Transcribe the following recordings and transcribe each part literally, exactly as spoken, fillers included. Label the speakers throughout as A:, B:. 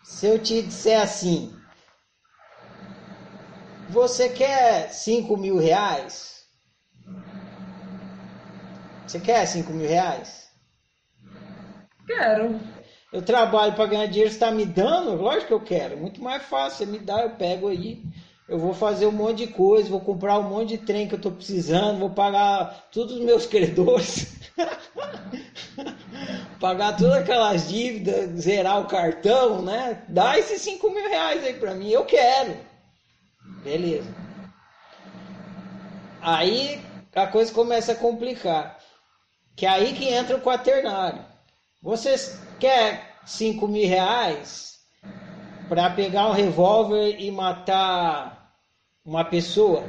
A: Se eu te disser assim, você quer cinco mil reais? Você quer cinco mil reais?
B: Quero.
A: Eu trabalho para ganhar dinheiro, você está me dando? Lógico que eu quero. Muito mais fácil, você me dá, eu pego aí. Eu vou fazer um monte de coisa, vou comprar um monte de trem que eu estou precisando, vou pagar todos os meus credores, pagar todas aquelas dívidas, zerar o cartão, né? Dá esses cinco mil reais aí para mim, eu quero. Beleza. Aí a coisa começa a complicar. Que é aí que entra o quaternário. Você quer cinco mil reais para pegar um revólver e matar uma pessoa?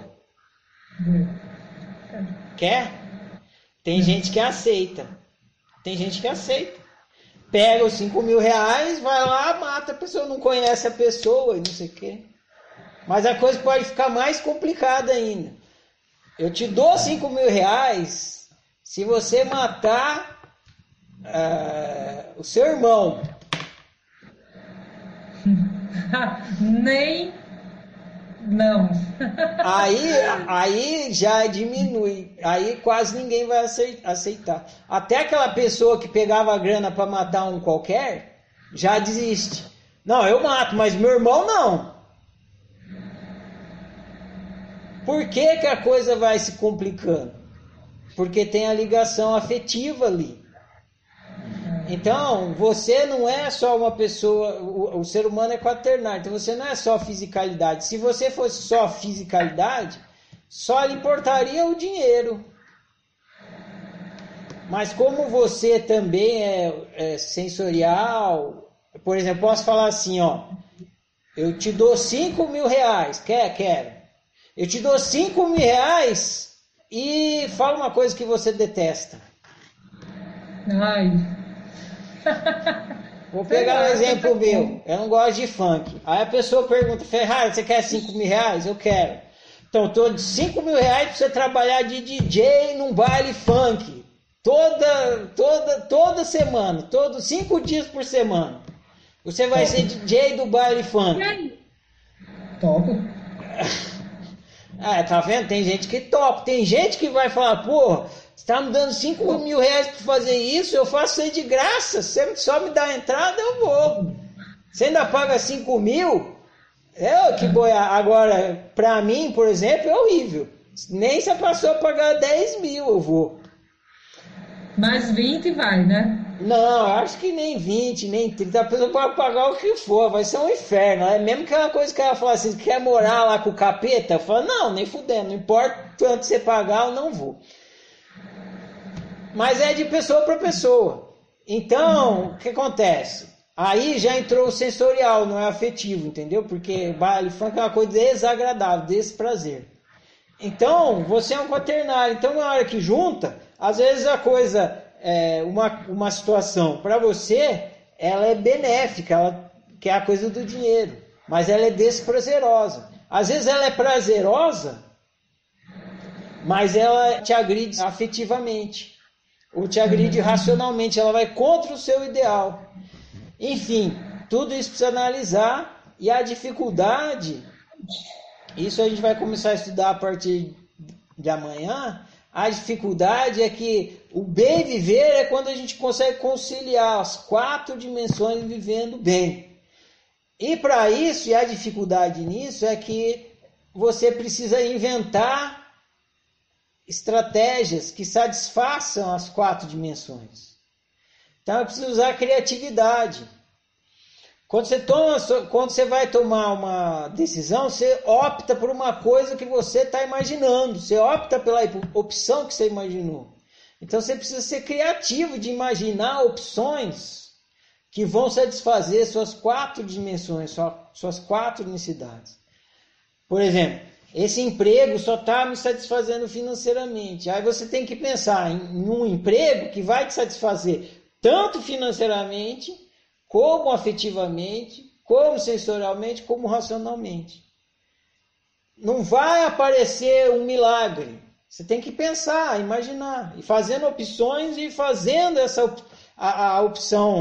A: Quer? Tem gente que aceita. Tem gente que aceita. Pega os cinco mil reais, vai lá, mata a pessoa, não conhece a pessoa e não sei o quê. Mas a coisa pode ficar mais complicada ainda. Eu te dou cinco mil reais se você matar uh, o seu irmão.
B: Nem... Não.
A: Aí, aí já diminui. Aí quase ninguém vai aceitar. Até aquela pessoa que pegava a grana para matar um qualquer, já desiste. Não, eu mato, mas meu irmão não. Por que que a coisa vai se complicando? Porque tem a ligação afetiva ali. Então, você não é só uma pessoa, o, o ser humano é quaternário, então você não é só fisicalidade. Se você fosse só fisicalidade, só lhe importaria o dinheiro. Mas como você também é, é sensorial, por exemplo, posso falar assim, ó, eu te dou cinco mil reais, quer? Quero. Eu te dou cinco mil reais e fala uma coisa que você detesta.
B: Ai...
A: Vou pegar um exemplo meu. Eu não gosto de funk. Aí a pessoa pergunta, Ferrari, você quer cinco mil reais? Eu quero. Então, estou de cinco mil reais para você trabalhar de D J num baile funk. Toda, toda, toda semana. Todos cinco dias por semana. Você vai ser D J do baile funk.
B: Topo.
A: Ah, tá vendo? Tem gente que topa. Tem gente que vai falar, porra, você tá me dando cinco mil reais para fazer isso, eu faço isso de graça. Você só me dá a entrada, eu vou. Você ainda paga cinco mil? É que boiar. Agora, para mim, por exemplo, é horrível. Nem se a pessoa pagar dez mil, eu vou.
B: Mais vinte vai, né?
A: Não, acho que nem vinte, nem trinta. A pessoa pode pagar o que for, vai ser um inferno. É mesmo aquela coisa que ela fala assim, quer morar lá com o capeta? Eu falo, não, nem fudendo, não importa quanto você pagar, eu não vou. Mas é de pessoa para pessoa. Então, o que acontece? Aí já entrou o sensorial, não é afetivo, entendeu? Porque baile funk é uma coisa desagradável, desprazer. Então, você é um quaternário. Então, na hora que junta, às vezes a coisa, é, uma, uma situação para você, ela é benéfica, ela que é a coisa do dinheiro, mas ela é desprazerosa. Às vezes ela é prazerosa, mas ela te agride afetivamente. Ou te agride racionalmente, ela vai contra o seu ideal. Enfim, tudo isso precisa analisar. E a dificuldade, isso a gente vai começar a estudar a partir de amanhã. A dificuldade é que o bem viver é quando a gente consegue conciliar as quatro dimensões vivendo bem. E para isso, e a dificuldade nisso é que você precisa inventar estratégias que satisfaçam as quatro dimensões. Então eu preciso usar a criatividade. Quando você, toma, quando você vai tomar uma decisão, você opta por uma coisa que você está imaginando. Você opta pela opção que você imaginou. Então você precisa ser criativo de imaginar opções que vão satisfazer suas quatro dimensões, suas quatro necessidades. Por exemplo, esse emprego só está me satisfazendo financeiramente. Aí você tem que pensar em um emprego que vai te satisfazer tanto financeiramente, como afetivamente, como sensorialmente, como racionalmente. Não vai aparecer um milagre. Você tem que pensar, imaginar, e fazendo opções e fazendo essa a, a opção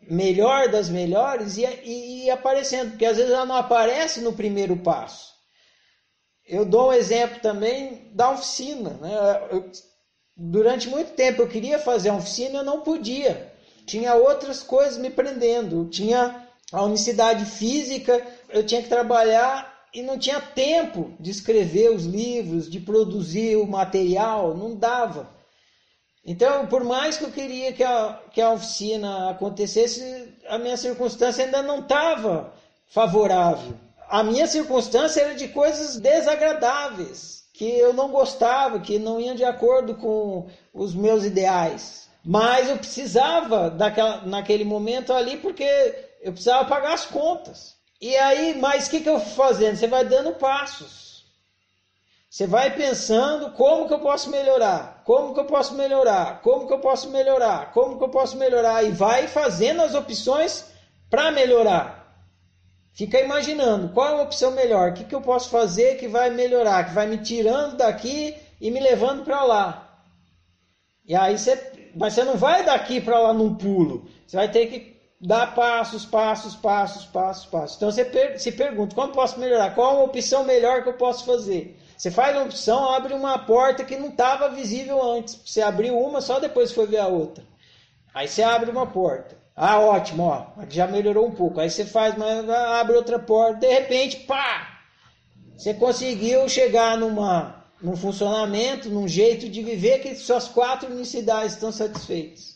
A: melhor das melhores e, e, e aparecendo, porque às vezes ela não aparece no primeiro passo. Eu dou um exemplo também da oficina, né? Eu, durante muito tempo eu queria fazer a oficina e eu não podia. Tinha outras coisas me prendendo. Tinha a unicidade física, eu tinha que trabalhar e não tinha tempo de escrever os livros, de produzir o material, não dava. Então, por mais que eu queria que a, que a oficina acontecesse, a minha circunstância ainda não estava favorável. A minha circunstância era de coisas desagradáveis, que eu não gostava, que não iam de acordo com os meus ideais. Mas eu precisava, daquela, naquele momento ali, porque eu precisava pagar as contas. E aí, mas o que, que eu fui fazendo? Você vai dando passos. Você vai pensando como que eu posso melhorar, como que eu posso melhorar, como que eu posso melhorar, como que eu posso melhorar. E vai fazendo as opções para melhorar. Fica imaginando qual é a opção melhor, o que, que eu posso fazer que vai melhorar, que vai me tirando daqui e me levando para lá. E aí você, mas você não vai daqui para lá num pulo, você vai ter que dar passos, passos, passos, passos, passos. Então você per, se pergunta, como eu posso melhorar? Qual é a opção melhor que eu posso fazer? Você faz uma opção, abre uma porta que não estava visível antes. Você abriu uma, só depois foi ver a outra. Aí você abre uma porta. Ah, ótimo, ó, já melhorou um pouco. Aí você faz, mas abre outra porta, de repente, pá! Você conseguiu chegar numa, num funcionamento, num jeito de viver que suas quatro unicidades estão satisfeitas.